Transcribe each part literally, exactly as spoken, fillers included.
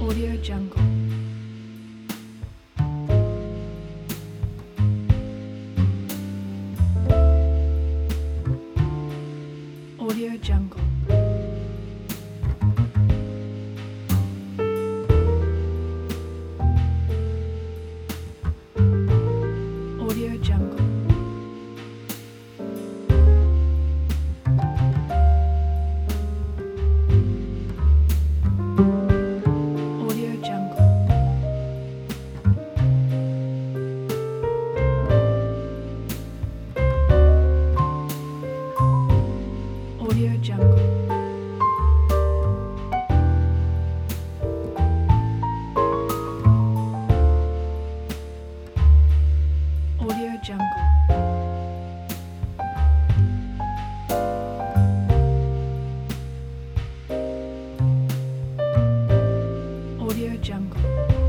Audio Jungle. Audio Jungle. Audio Jungle. Audio Jungle. Audio Jungle. Audio Jungle. Audio Jungle.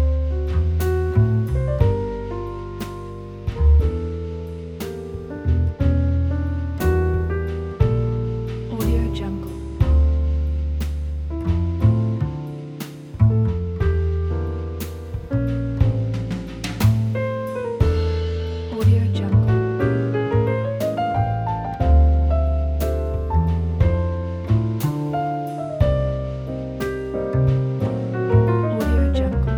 Audio Jungle. Audio Jungle. Audio Jungle.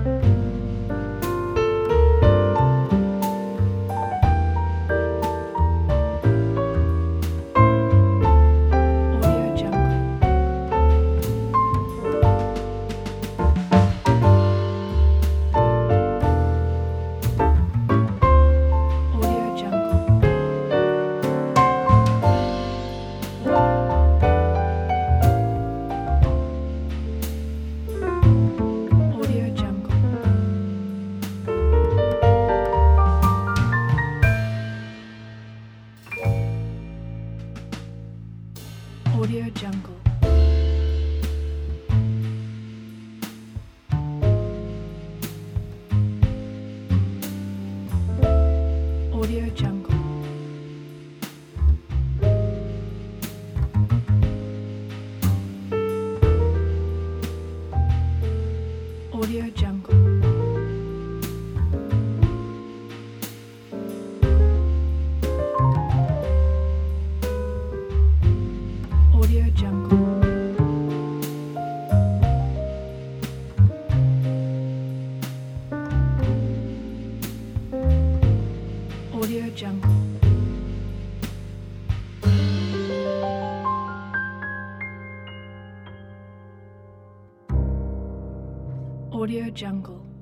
Audio Jungle. Audio Jungle. Audio Jungle. Audio Jungle. Audio Jungle. Audio Jungle. Audio Jungle. Audio Jungle. Audio Jungle.